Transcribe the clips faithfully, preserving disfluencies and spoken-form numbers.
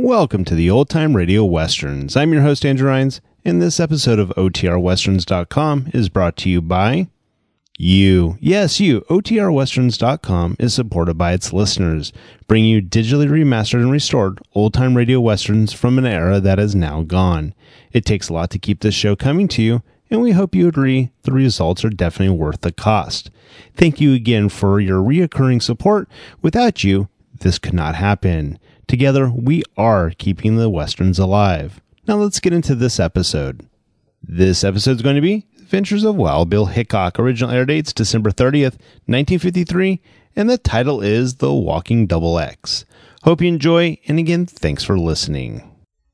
Welcome to the Old Time Radio Westerns. I'm your host, Andrew Rhynes, and this episode of O T R Westerns dot com is brought to you by you. Yes, you. O T R Westerns dot com is supported by its listeners, bringing you digitally remastered and restored old-time radio westerns from an era that is now gone. It takes a lot to keep this show coming to you, and we hope you agree the results are definitely worth the cost. Thank you again for your reoccurring support. Without you, this could not happen. Together, we are keeping the westerns alive. Now let's get into this episode. This episode is going to be Adventures of Wild Bill Hickok. Original air dates December thirtieth, nineteen fifty-three, and the title is The Walking Double X. Hope you enjoy, and again, thanks for listening.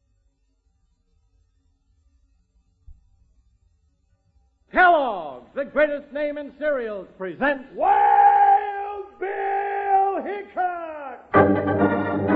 Kellogg's, the greatest name in cereals, presents Wild Bill Hickok!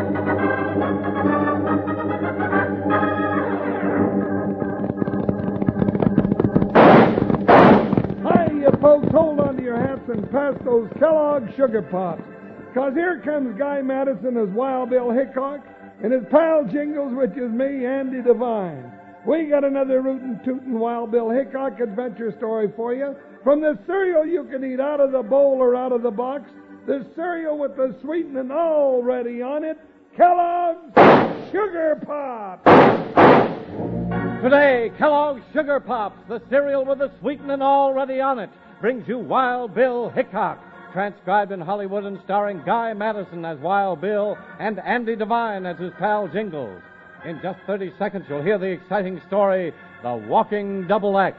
Folks, hold on to your hats and pass those Kellogg's Sugar Pops, because here comes Guy Madison as Wild Bill Hickok and his pal Jingles, which is me, Andy Devine. We got another rootin' tootin' Wild Bill Hickok adventure story for you. From the cereal you can eat out of the bowl or out of the box, the cereal with the sweetening already on it, Kellogg's Sugar Pops. Today, Kellogg's Sugar Pops, the cereal with the sweetening already on it, brings you Wild Bill Hickok, transcribed in Hollywood and starring Guy Madison as Wild Bill and Andy Devine as his pal Jingles. In just thirty seconds, you'll hear the exciting story, The Walking Double X.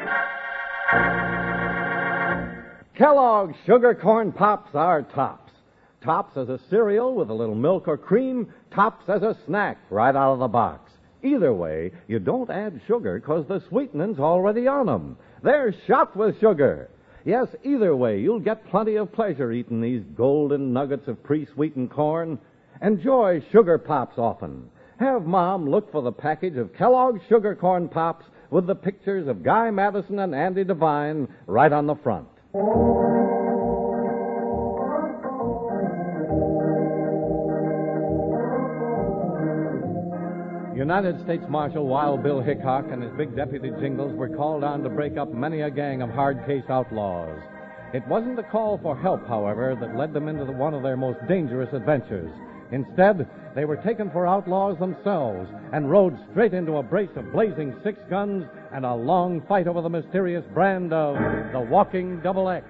Kellogg's Sugar Corn Pops are tops. Tops as a cereal with a little milk or cream, tops as a snack right out of the box. Either way, you don't add sugar because the sweetening's already on them. They're shot with sugar. Yes, either way, you'll get plenty of pleasure eating these golden nuggets of pre-sweetened corn. Enjoy Sugar Pops often. Have Mom look for the package of Kellogg's Sugar Corn Pops with the pictures of Guy Madison and Andy Devine right on the front. United States Marshal Wild Bill Hickok and his big deputy Jingles were called on to break up many a gang of hard-case outlaws. It wasn't the call for help, however, that led them into the, one of their most dangerous adventures. Instead, they were taken for outlaws themselves and rode straight into a brace of blazing six guns and a long fight over the mysterious brand of the Walking Double X.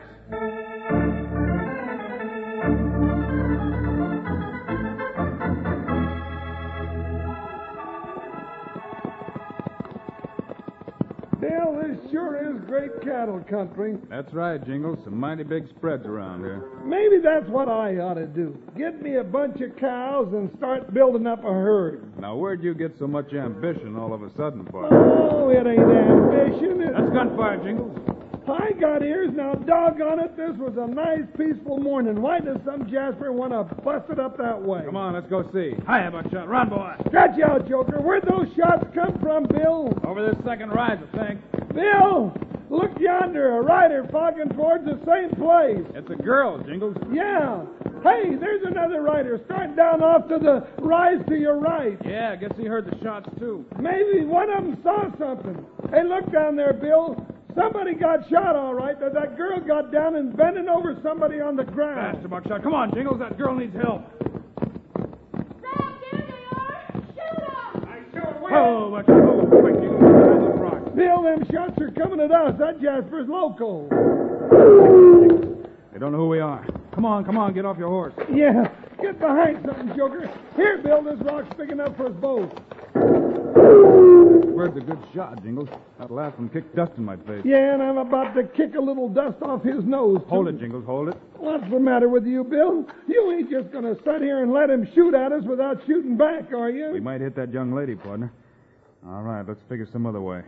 Dale, this sure is great cattle country. That's right, Jingles. Some mighty big spreads around here. Maybe that's what I ought to do. Get me a bunch of cows and start building up a herd. Now, where'd you get so much ambition all of a sudden, boy? Oh, it ain't ambition. It's... That's gunfire, Jingles. I got ears. Now, doggone it, this was a nice, peaceful morning. Why does some Jasper want to bust it up that way? Come on, let's go see. Hi, Buckshot. Run, boy. Stretch out, Joker. Where'd those shots come from, Bill? Over this second rise, I think. Bill, look yonder. A rider fogging towards the same place. It's a girl, Jingles. Yeah. Hey, there's another rider starting down off to the rise to your right. Yeah, I guess he heard the shots, too. Maybe one of them saw something. Hey, look down there, Bill. Somebody got shot, all right, but that girl got down and bending over somebody on the ground. Faster, Buckshot. Come on, Jingles. That girl needs help. Sam, there they are. Shoot them. I sure will. Oh, Buckshot. Oh, quick, Jingles. Behind those rocks. Bill, them shots are coming at us. That Jasper's local. They don't know who we are. Come on, come on. Get off your horse. Yeah, get behind something, Joker. Here, Bill, this rock's big enough for us both. Bird's a good shot, Jingles. That last one kicked dust in my face. Yeah, and I'm about to kick a little dust off his nose, too. Hold it, Jingles. Hold it. What's the matter with you, Bill? You ain't just going to sit here and let him shoot at us without shooting back, are you? We might hit that young lady, partner. All right, let's figure some other way.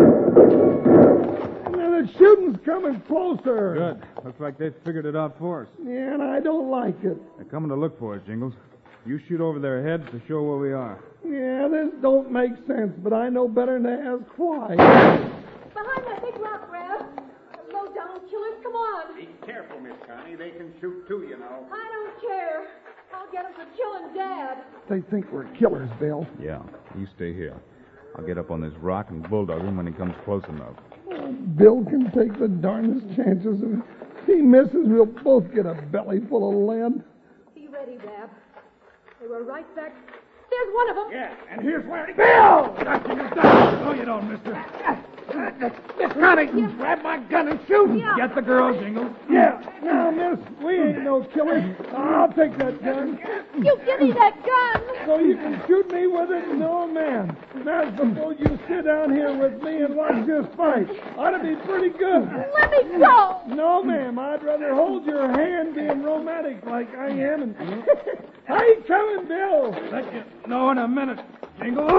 Now, the shooting's coming closer. Good. Looks like they've figured it out for us. Yeah, and I don't like it. They're coming to look for us, Jingles. You shoot over their heads to show where we are. Yeah, this don't make sense, but I know better than to ask why. Behind that big rock, Rev. Low down killers, come on. Be careful, Miss Connie. They can shoot too, you know. I don't care. I'll get him for killing Dad. They think we're killers, Bill. Yeah, you stay here. I'll get up on this rock and bulldog him when he comes close enough. Oh, Bill can take the darndest chances. If he misses, we'll both get a belly full of lead. Be ready, Rab. They were right back. There's one of them. Yeah, and here's where... Bill! No, you don't, mister. Miss Connie, grab my gun and shoot him. Yeah. Get the girl, Jingles. Yeah. Now, miss, we ain't no killers. I'll take that gun. You give me that gun. So you can shoot me with it? No, ma'am. Now, suppose you sit down here with me and watch this fight. Ought to be pretty good. Let me go. No, ma'am. I'd rather hold your hand being romantic like I am. And how you coming, Bill? Let you know in a minute, Jingles.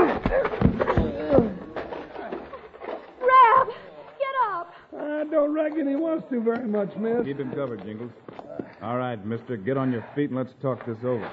Rab, get up. I don't reckon he wants to very much, miss. Keep him covered, Jingles. All right, mister, get on your feet and let's talk this over.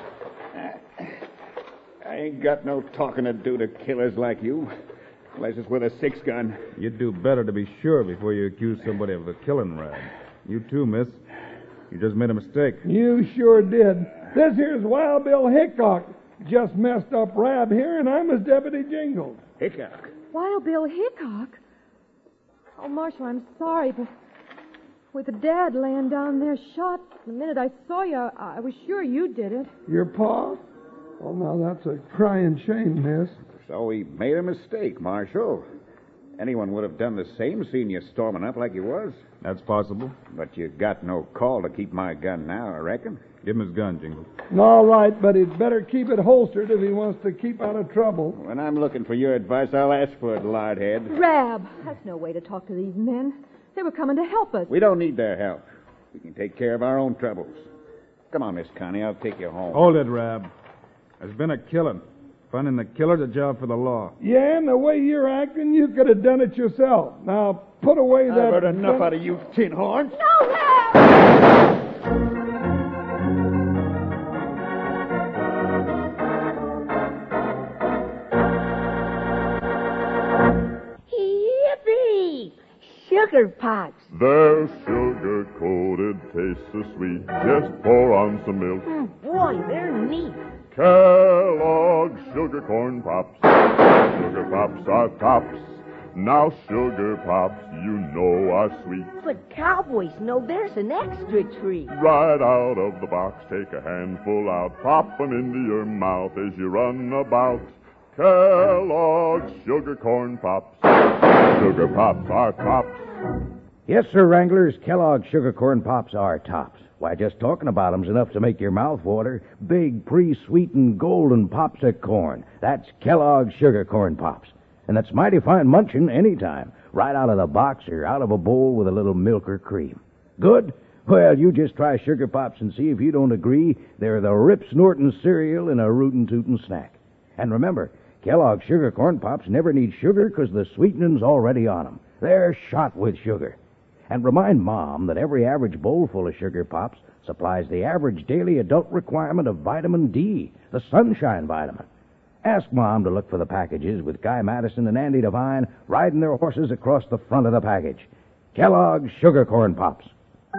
I ain't got no talking to do to killers like you, unless it's with a six-gun. You'd do better to be sure before you accuse somebody of a killing, Rab. You too, miss. You just made a mistake. You sure did. This here's Wild Bill Hickok. Just messed up Rab here, and I'm his deputy Jingles. Hickok. Wild Bill Hickok. Oh, Marshal, I'm sorry, but with Dad laying down there shot, the minute I saw you, I, I was sure you did it. Your pa? Well, now that's a crying shame, miss. So he made a mistake, Marshal. Anyone would have done the same, seeing you storming up like you was. That's possible. But you got no call to keep my gun now, I reckon. Give him his gun, Jingles. All right, but he'd better keep it holstered if he wants to keep out of trouble. When I'm looking for your advice, I'll ask for it, lardhead. Rab, that's no way to talk to these men. They were coming to help us. We don't need their help. We can take care of our own troubles. Come on, Miss Connie, I'll take you home. Hold it, Rab. There's been a killing. Finding the killer's a job for the law. Yeah, and the way you're acting, you could have done it yourself. Now, put away that... I've heard enough out of you, tin horns. No, Rab! Yippee! Sugar pops. Their sugar-coated tastes so sweet. Just pour on some milk. Mm, boy, they're neat. Kellogg's Sugar Corn Pops. Sugar Pops are tops. Now Sugar Pops, you know are sweet. But cowboys know there's an extra treat. Right out of the box, take a handful out. Pop 'em into your mouth as you run about. Kellogg's Sugar Corn Pops. Sugar Pops are tops. Yes, sir, Wranglers. Kellogg's Sugar Corn Pops are tops. Why, just talking about 'em's enough to make your mouth water. Big, pre-sweetened, golden pops of corn. That's Kellogg's Sugar Corn Pops. And that's mighty fine munchin' any time, right out of the box or out of a bowl with a little milk or cream. Good? Well, you just try Sugar Pops and see if you don't agree they're the rip-snorting cereal in a rootin'-tootin' snack. And remember, Kellogg's Sugar Corn Pops never need sugar because the sweetening's already on 'em. They're shot with sugar. And remind Mom that every average bowl full of Sugar Pops supplies the average daily adult requirement of vitamin D, the sunshine vitamin. Ask Mom to look for the packages with Guy Madison and Andy Devine riding their horses across the front of the package. Kellogg's Sugar Corn Pops.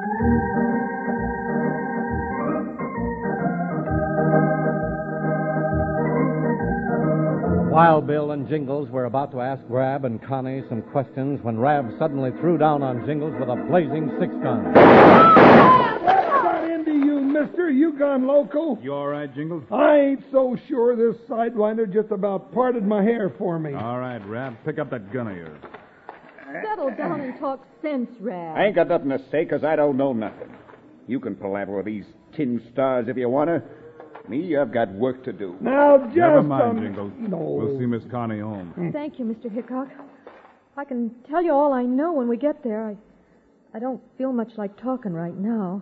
Wild Bill and Jingles were about to ask Rab and Connie some questions when Rab suddenly threw down on Jingles with a blazing six-gun. What's got into you, mister? You gone loco? You all right, Jingles? I ain't so sure this sidewinder just about parted my hair for me. All right, Rab, pick up that gun of yours. Settle down and talk sense, Rab. I ain't got nothing to say because I don't know nothing. You can palaver with these tin stars if you want to. Me, I've got work to do. Now, just... Never mind, um, Jingles. No. We'll see Miss Connie home. Thank you, Mister Hickok. I can tell you all I know when we get there. I, I don't feel much like talking right now.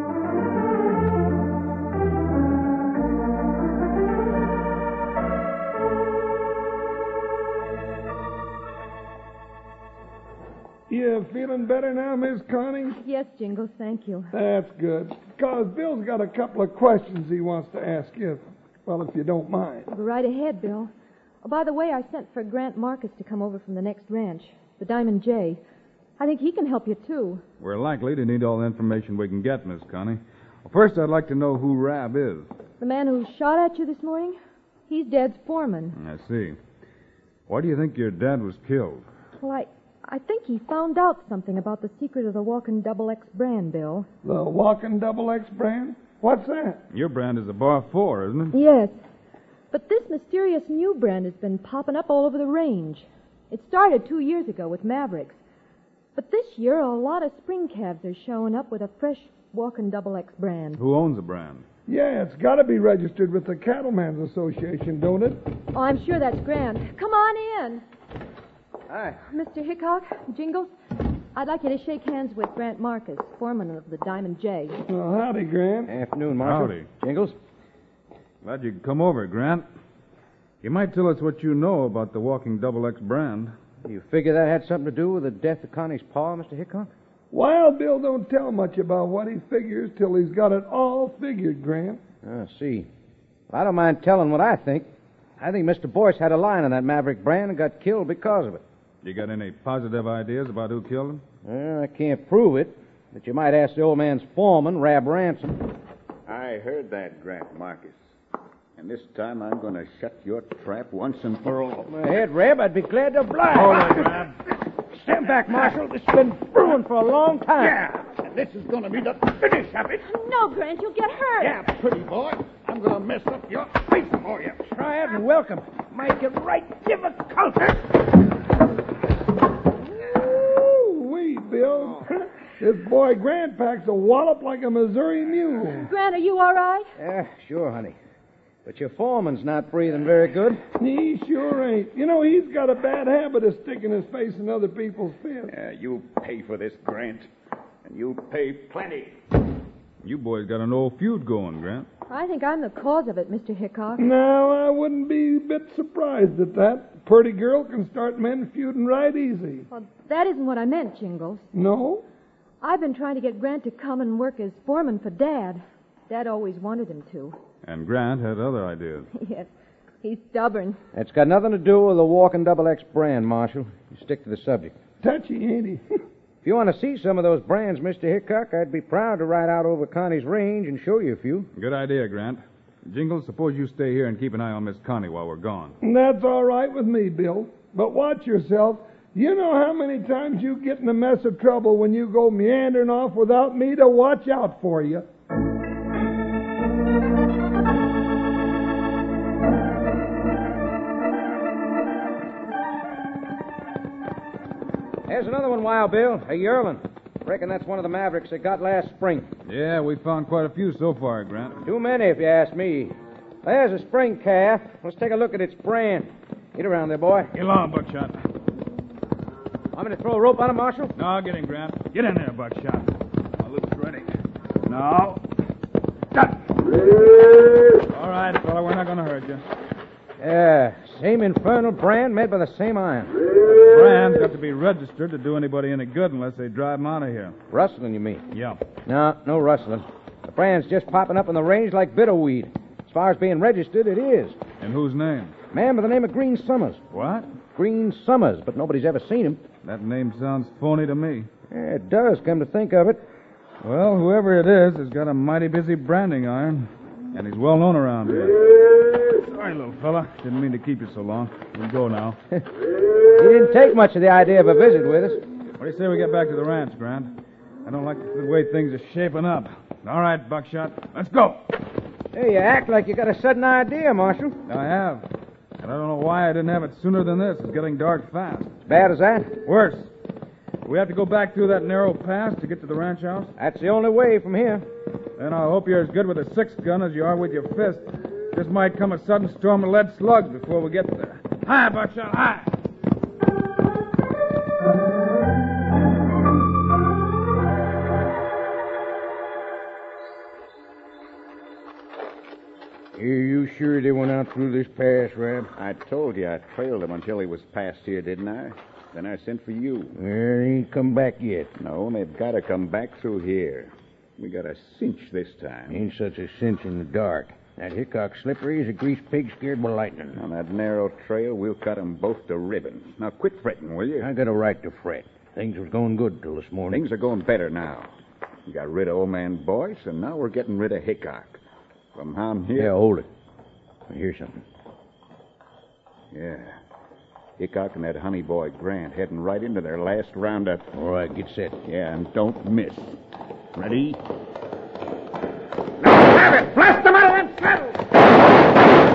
You feeling better now, Miss Connie? Yes, Jingles, thank you. That's good. Because Bill's got a couple of questions he wants to ask you. Well, if you don't mind. Go right ahead, Bill. Oh, by the way, I sent for Grant Marcus to come over from the next ranch, the Diamond J. I think he can help you, too. We're likely to need all the information we can get, Miss Connie. Well, first, I'd like to know who Rab is. The man who shot at you this morning? He's Dad's foreman. I see. Why do you think your dad was killed? Well, I, I think he found out something about the secret of the Walkin' Double X brand, Bill. The Walkin' Double X brand? What's that? Your brand is a Bar four, isn't it? Yes. But this mysterious new brand has been popping up all over the range. It started two years ago with Mavericks. But this year, a lot of spring calves are showing up with a fresh Walkin' Double X brand. Who owns the brand? Yeah, it's got to be registered with the Cattlemen's Association, don't it? Oh, I'm sure that's Grant. Come on in. Hi. Mister Hickok, Jingles, I'd like you to shake hands with Grant Marcus, foreman of the Diamond J. Well, howdy, Grant. Afternoon, Marshal. Howdy. Jingles? Glad you could come over, Grant. You might tell us what you know about the Walking Double X brand. You figure that had something to do with the death of Connie's pa, Mister Hickok? Wild Bill don't tell much about what he figures till he's got it all figured, Grant. I see. Well, I don't mind telling what I think. I think Mister Boyce had a line on that Maverick brand and got killed because of it. You got any positive ideas about who killed him? Well, I can't prove it, but you might ask the old man's foreman, Rab Ransom. I heard that, Grant Marcus. And this time I'm going to shut your trap once and for all. Go ahead, Rab. I'd be glad to oblige. Hold it, Rab. Stand back, Marshal. This has been brewing for a long time. Yeah, and this is going to be the finish of it. No, Grant, you'll get hurt. Yeah, pretty boy. I'm going to mess up your face for you. Try it and welcome. Make it right difficult. Ooh-wee, Bill. This boy Grant packs a wallop like a Missouri mule. Grant, are you all right? Yeah, sure, honey. But your foreman's not breathing very good. He sure ain't. You know, he's got a bad habit of sticking his face in other people's fists. Yeah, you pay for this, Grant. And you pay plenty. You boys got an old feud going, Grant. I think I'm the cause of it, Mister Hickok. Now, I wouldn't be a bit surprised at that. Purty girl can start men feuding right easy. Well, that isn't what I meant, Jingles. No? I've been trying to get Grant to come and work as foreman for Dad. Dad always wanted him to. And Grant had other ideas. Yes, he's stubborn. That's got nothing to do with the Walking Double X brand, Marshal. You stick to the subject. Touchy, ain't he? If you want to see some of those brands, Mister Hickok, I'd be proud to ride out over Connie's range and show you a few. Good idea, Grant. Jingles, suppose you stay here and keep an eye on Miss Connie while we're gone. That's all right with me, Bill. But watch yourself. You know how many times you get in a mess of trouble when you go meandering off without me to watch out for you. There's another one, Wild Bill. A yearling. Reckon that's one of the Mavericks they got last spring. Yeah, we found quite a few so far, Grant. Too many, if you ask me. There's a spring calf. Let's take a look at its brand. Get around there, boy. Get along, Buckshot. Want me to throw a rope on him, Marshal? No, get him, Grant. Get in there, Buckshot. My loop's ready. No. Shut. All right, fella, we're not going to hurt you. Yeah, same infernal brand made by the same iron. The brand's got to be registered to do anybody any good unless they drive them out of here. Rustling, you mean? Yeah. No, no rustling. The brand's just popping up in the range like bitterweed. As far as being registered, it is. In whose name? Man by the name of Green Summers. What? Green Summers, but nobody's ever seen him. That name sounds phony to me. Yeah, it does, come to think of it. Well, whoever it is has got a mighty busy branding iron, and he's well known around here. Sorry, little fella. Didn't mean to keep you so long. We'll go now. He didn't take much of the idea of a visit with us. What do you say we get back to the ranch, Grant? I don't like the way things are shaping up. All right, Buckshot. Let's go. Hey, you act like you got a sudden idea, Marshal. I have. And I don't know why I didn't have it sooner than this. It's getting dark fast. As bad as that? Worse. We have to go back through that narrow pass to get to the ranch house? That's the only way from here. Then I hope you're as good with a six-gun as you are with your fist. This might come a sudden storm of lead slugs before we get there. Hi, Buckshot, hi! Are you sure they went out through this pass, Rab? I told you I trailed him until he was past here, didn't I? Then I sent for you. Well, they ain't come back yet. No, they've got to come back through here. We got a cinch this time. Ain't such a cinch in the dark. That Hickok slippery as a greased pig scared by lightning. On that narrow trail, we'll cut 'em both to ribbons. Now, quit fretting, will you? I got a right to fret. Things was going good till this morning. Things are going better now. We got rid of old man Boyce, and now we're getting rid of Hickok. From down here? Yeah, hold it. I hear something. Yeah. Hickok and that honey boy Grant heading right into their last roundup. All right, get set. Yeah, and don't miss. Ready? Now have it! Blast them out of them saddles!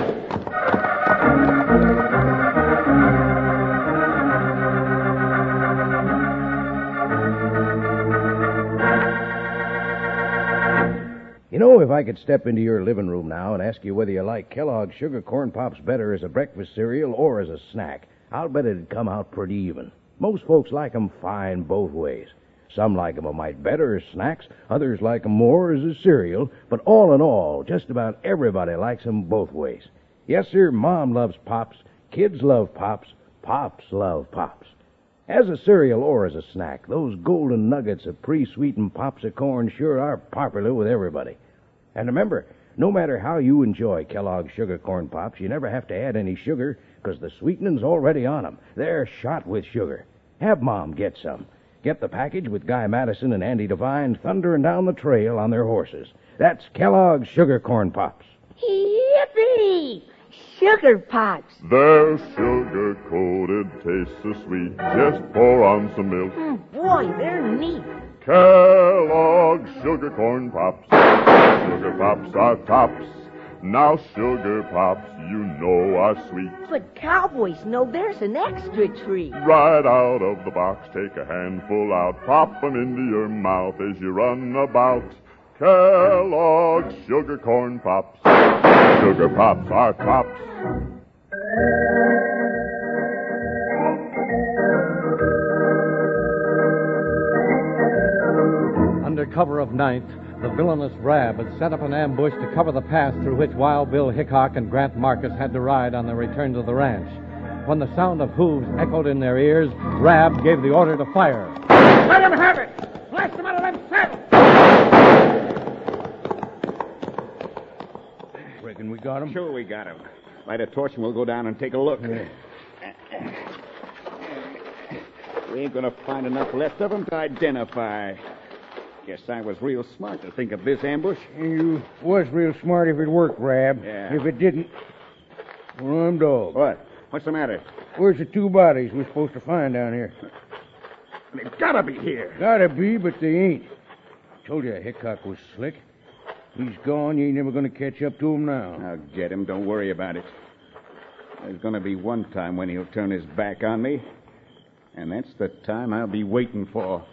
You know, if I could step into your living room now and ask you whether you like Kellogg's Sugar Corn Pops better as a breakfast cereal or as a snack, I'll bet it'd come out pretty even. Most folks like 'em fine both ways. Some like 'em a mite better as snacks, others like 'em more as a cereal, but all in all, just about everybody likes 'em both ways. Yes, sir, Mom loves Pops, kids love Pops, Pops love Pops. As a cereal or as a snack, those golden nuggets of pre-sweetened pops of corn sure are popular with everybody. And remember, no matter how you enjoy Kellogg's Sugar Corn Pops, you never have to add any sugar because the sweetening's already on 'em. They're shot with sugar. Have Mom get some. Get the package with Guy Madison and Andy Devine thundering down the trail on their horses. That's Kellogg's Sugar Corn Pops. Yippee! Sugar Pops. They're sugar-coated, taste so sweet. Just pour on some milk. Mm, boy, they're neat. Kellogg's Sugar Corn Pops. Sugar Pops are tops. Now Sugar Pops, you know, are sweet. But cowboys know there's an extra treat. Right out of the box, take a handful out. Pop 'em into your mouth as you run about. Kellogg's Sugar Corn Pops. Sugar Pops are tops. Under cover of night, the villainous Rab had set up an ambush to cover the pass through which Wild Bill Hickok and Grant Marcus had to ride on their return to the ranch. When the sound of hooves echoed in their ears, Rab gave the order to fire. Let them have it! Blast them out of them saddles! Reckon we got 'em? Sure we got him. Light a torch and we'll go down and take a look. Yeah. We ain't gonna find enough left of them to identify. Guess I was real smart to think of this ambush. You was real smart if it worked, Rab. Yeah. If it didn't, well, I'm dog. What? What's the matter? Where's the two bodies we're supposed to find down here? They've gotta be here. Gotta be, but they ain't. Told you Hickok was slick. He's gone. You ain't never gonna catch up to him now. I'll get him. Don't worry about it. There's gonna be one time when he'll turn his back on me, and that's the time I'll be waiting for.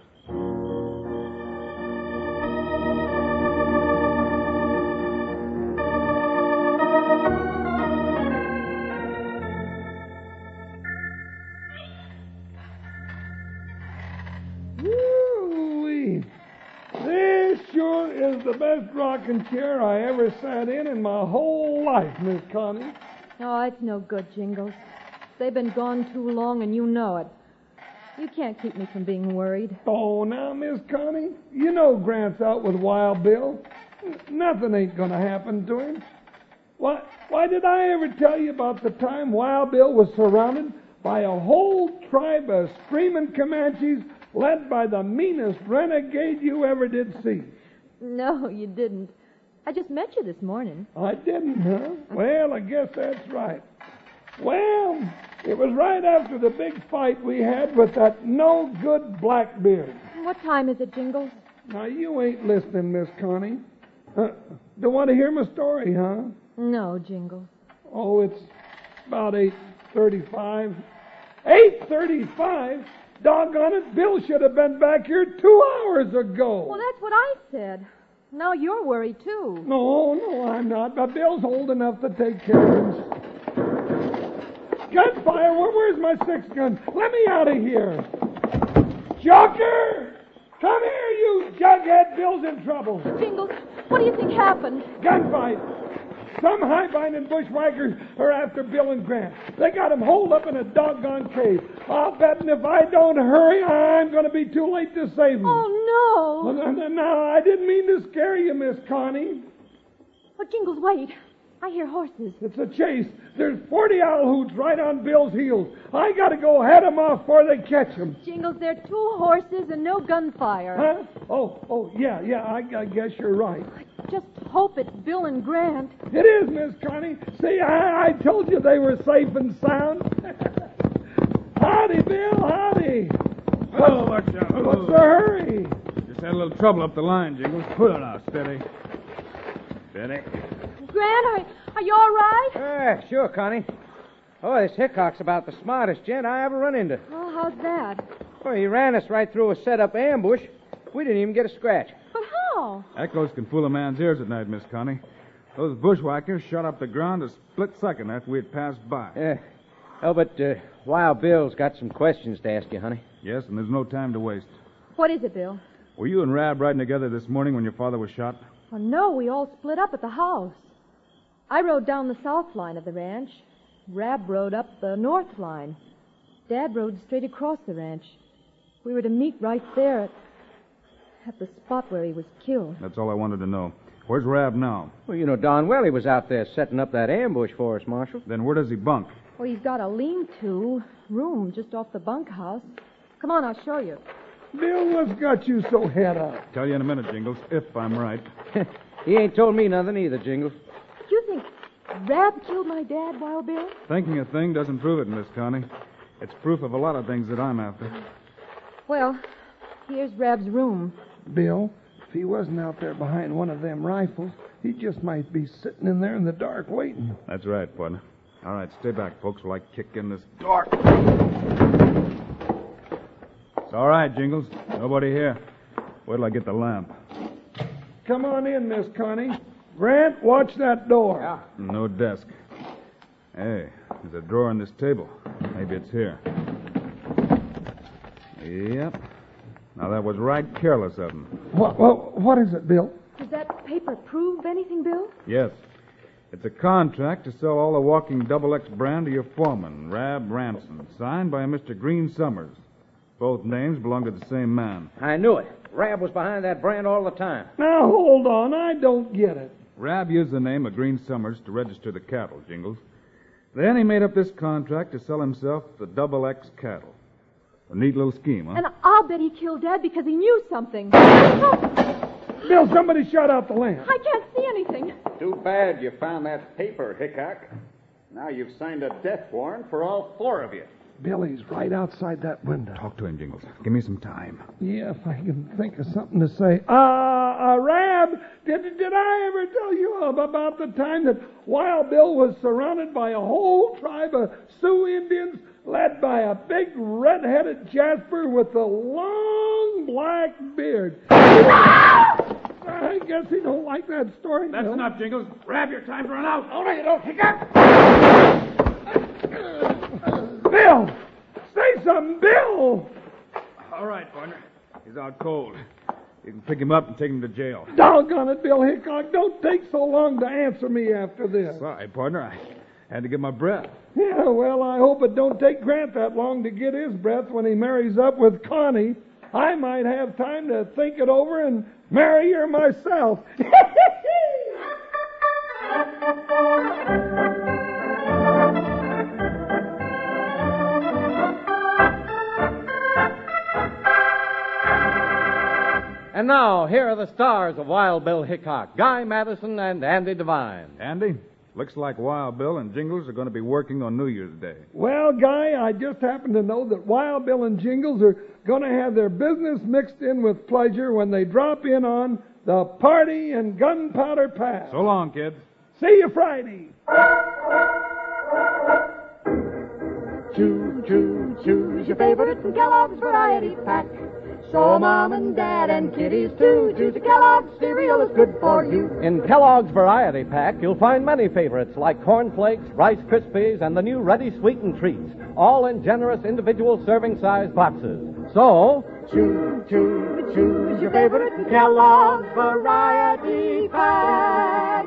Woo-wee. This sure is the best rocking chair I ever sat in in my whole life, Miss Connie. Oh, it's no good, Jingles. They've been gone too long, and you know it. You can't keep me from being worried. Oh, now, Miss Connie, you know Grant's out with Wild Bill. N- nothing ain't going to happen to him. Why, why did I ever tell you about the time Wild Bill was surrounded by a whole tribe of screaming Comanches led by the meanest renegade you ever did see? No, you didn't. I just met you this morning. I didn't, huh? Well, I guess that's right. Well, it was right after the big fight we had with that no-good Blackbeard. What time is it, Jingles? Now, you ain't listening, Miss Connie. Uh, don't want to hear my story, huh? No, Jingles. Oh, it's about eight thirty-five. eight thirty-five? Doggone it, Bill should have been back here two hours ago. Well, that's what I said. Now you're worried, too. No, no, I'm not. But Bill's old enough to take care of himself. Gunfire! Where, where's my six gun? Let me out of here. Joker! Come here, you jughead. Bill's in trouble. Jingles, what do you think happened? Gunfight. Some high-binding bushwhackers are after Bill and Grant. They got him holed up in a doggone cave. I'll bet if I don't hurry, I'm going to be too late to save him. Oh, no. No, no, no, I didn't mean to scare you, Miss Connie. Oh, Jingles, wait. I hear horses. It's a chase. There's forty owl hoots right on Bill's heels. I got to go head them off before they catch him. Jingles, there are two horses and no gunfire. Huh? Oh, oh, yeah, yeah, I, I guess you're right. Just hope it's Bill and Grant. It is, Miss Connie. See, I, I told you they were safe and sound. Howdy, Bill, howdy. Oh, watch out. Oh. What's the hurry? Just had a little trouble up the line, Jingles. Pull it out, steady. Steady. Grant, are, are you all right? Ah, sure, Connie. Oh, this Hickok's about the smartest gent I ever run into. Oh, how's that? Well, he ran us right through a set-up ambush. We didn't even get a scratch. But how? Echoes can fool a man's ears at night, Miss Connie. Those bushwhackers shot up the ground a split second after we had passed by. Yeah. Oh, but uh, Wild Bill's got some questions to ask you, honey. Yes, and there's no time to waste. What is it, Bill? Were you and Rab riding together this morning when your father was shot? Well, no, we all split up at the house. I rode down the south line of the ranch. Rab rode up the north line. Dad rode straight across the ranch. We were to meet right there at, at the spot where he was killed. That's all I wanted to know. Where's Rab now? Well, you know darn well he was out there setting up that ambush for us, Marshal. Then where does he bunk? Well, he's got a lean-to room just off the bunkhouse. Come on, I'll show you. Bill, what's got you so head up? Tell you in a minute, Jingles, if I'm right. He ain't told me nothing either, Jingles. You think Rab killed my dad, Wild Bill? Thinking a thing doesn't prove it, Miss Connie. It's proof of a lot of things that I'm after. Well, here's Rab's room. Bill, if he wasn't out there behind one of them rifles, he just might be sitting in there in the dark waiting. That's right, partner. All right, stay back, folks, while I kick in this door. It's all right, Jingles. Nobody here. Wait till I get the lamp. Come on in, Miss Connie. Grant, watch that door. Yeah. No desk. Hey, there's a drawer in this table. Maybe it's here. Yep. Now, that was right careless of him. What, what, what is it, Bill? Does that paper prove anything, Bill? Yes. It's a contract to sell all the Walking Double X brand to your foreman, Rab Ransom, signed by a Mister Green Summers. Both names belong to the same man. I knew it. Rab was behind that brand all the time. Now, hold on. I don't get it. Rab used the name of Green Summers to register the cattle, Jingles. Then he made up this contract to sell himself the Double X cattle. A neat little scheme, huh? And I'll bet he killed Dad because he knew something. Bill, somebody shut out the lamp. I can't see anything. Too bad you found that paper, Hickok. Now you've signed a death warrant for all four of you. Billy's right outside that window. Talk to him, Jingles. Give me some time. Yeah, if I can think of something to say. Uh, uh Rab, did, did I ever tell you about the time that Wild Bill was surrounded by a whole tribe of Sioux Indians led by a big red-headed Jasper with a long black beard? I guess he don't like that story. That's no. enough, Jingles. Rab, your time's run out. Oh, no, you don't. Hickok! Bill! Say something, Bill! All right, partner. He's out cold. You can pick him up and take him to jail. Doggone it, Bill Hickok. Don't take so long to answer me after this. Sorry, partner. I had to get my breath. Yeah, well, I hope it don't take Grant that long to get his breath when he marries up with Connie. I might have time to think it over and marry her myself. And now, here are the stars of Wild Bill Hickok, Guy Madison and Andy Devine. Andy, looks like Wild Bill and Jingles are going to be working on New Year's Day. Well, Guy, I just happen to know that Wild Bill and Jingles are going to have their business mixed in with pleasure when they drop in on the Party and Gunpowder Pass. So long, kids. See you Friday. Choo, choo, choose your favorite from Kellogg's Variety Pack. So Mom and Dad and kiddies too. Choose a Kellogg's cereal, it's good for you. In Kellogg's Variety Pack, you'll find many favorites like Corn Flakes, Rice Krispies, and the new Ready Sweetened Treats, all in generous individual serving-size boxes. So, choo, choo, choose your favorite from Kellogg's Variety Pack.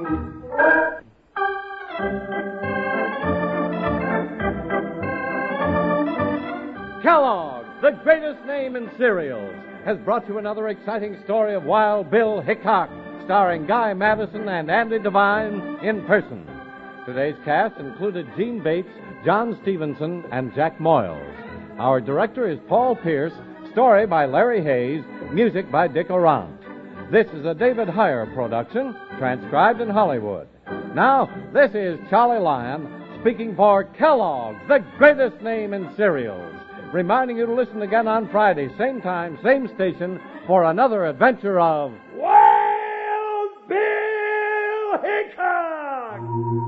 Kellogg, the greatest name in cereals, has brought you another exciting story of Wild Bill Hickok, starring Guy Madison and Andy Devine in person. Today's cast included Gene Bates, John Stevenson, and Jack Moyles. Our director is Paul Pierce, story by Larry Hayes, music by Dick Orant. This is a David Heyer production, transcribed in Hollywood. Now, this is Charlie Lyon speaking for Kellogg's, the greatest name in cereals, reminding you to listen again on Friday, same time, same station, for another adventure of Wild Bill Hickok!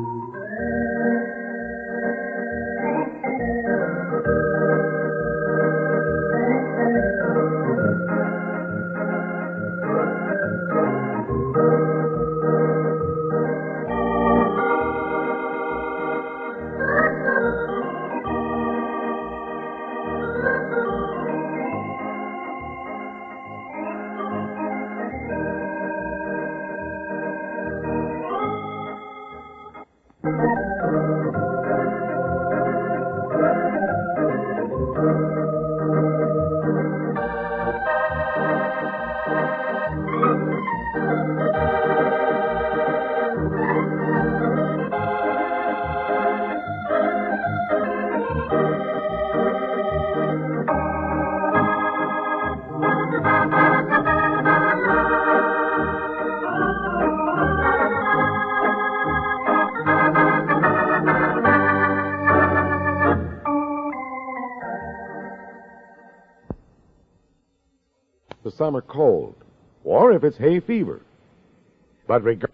The summer cold, or if it's hay fever. But regard.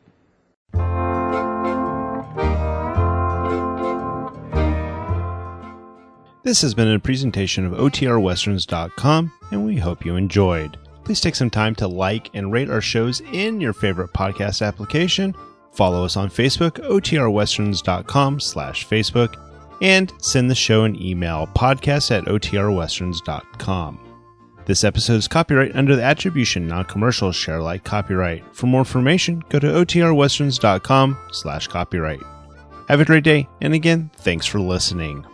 This has been a presentation of O T R Westerns dot com, and we hope you enjoyed. Please take some time to like and rate our shows in your favorite podcast application. Follow us on Facebook, O T R Westerns dot com slash Facebook, and send the show an email, podcast at O T R Westerns dot com. This episode is copyright under the Attribution Non-Commercial Share Alike copyright. For more information, go to O T R Westerns dot com slash copyright. Have a great day, and again, thanks for listening.